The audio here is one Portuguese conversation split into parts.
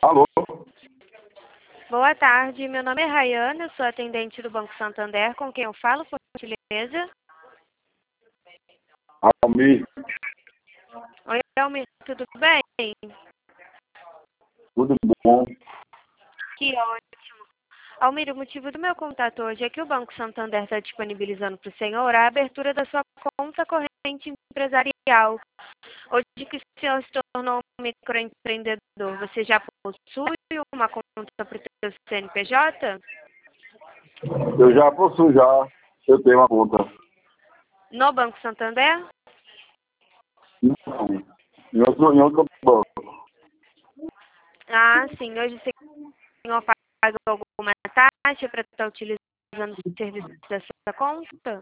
Alô? Boa tarde, meu nome é Rayane, eu sou atendente do Banco Santander, com quem eu falo, por gentileza? Almir, Oi, Almir, tudo bem? tudo bom? Que ótimo. Almir, o motivo do meu contato hoje é que o Banco Santander está disponibilizando para o senhor a abertura da sua conta corrente empresarial. Hoje que o senhor se tornou um microempreendedor, você já possui uma conta para o seu CNPJ? Eu já possuo já, eu tenho uma conta. No Banco Santander? Não, em outro banco. Ah, sim. Hoje o senhor paga alguma taxa para estar utilizando o serviço dessa conta?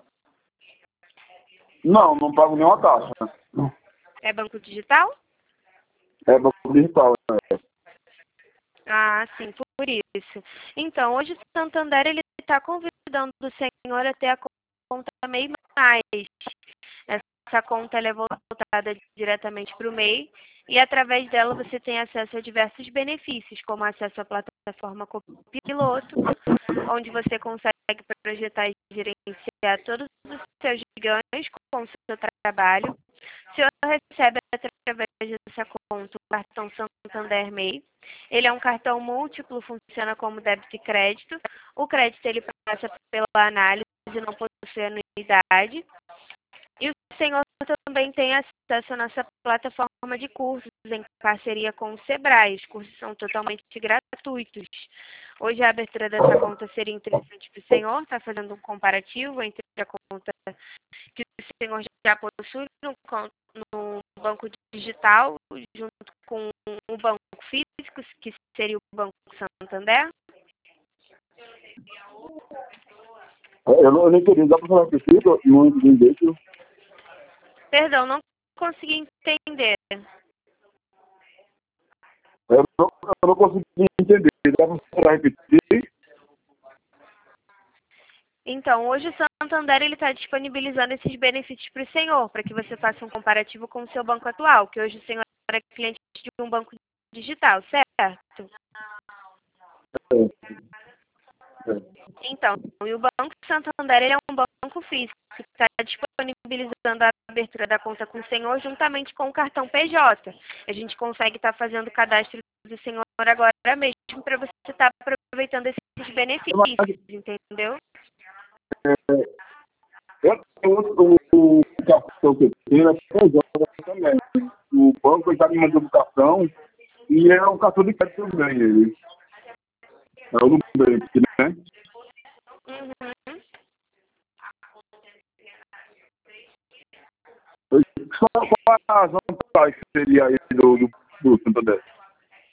Não, não pago nenhuma taxa. É banco digital? É banco digital, né? Ah, sim, por isso. Então, hoje o Santander ele está convidando o senhor a ter a conta MEI Mais. Essa conta ela é voltada diretamente para o MEI e através dela você tem acesso a diversos benefícios, como acesso à plataforma Copiloto, onde você consegue projetar e gerenciar todos os seus ganhos com o seu trabalho. O senhor recebe através dessa conta o cartão Santander MEI. Ele é um cartão múltiplo, funciona como débito e crédito. O crédito ele passa pela análise e não possui anuidade. E o senhor também tem acesso à nossa plataforma de cursos em parceria com o Sebrae. Os cursos são totalmente gratuitos. Hoje a abertura dessa conta seria interessante para o senhor, está fazendo um comparativo entre a conta que o senhor já possui no banco digital, junto com o banco físico, que seria o Banco Santander. Eu não entendi, dá para falar que eu não entendi. Perdão, não consegui entender. Eu não consegui entender, dá para repetir? Então, hoje o Santander ele está disponibilizando esses benefícios para o senhor, para que você faça um comparativo com o seu banco atual, que hoje o senhor é cliente de um banco digital, certo? Então, e o Banco Santander ele é um banco físico que está disponibilizando a abertura da conta com o senhor juntamente com o cartão PJ. A gente consegue estar fazendo o cadastro do senhor agora mesmo para você estar aproveitando esses benefícios, entendeu? Eu tenho o cartão que eu tenho, é também. O banco já me mandou o cartão e é um cartão de crédito também, ele. É o Nubank, né? Uhum. Só qual a razão que seria aí do Santander?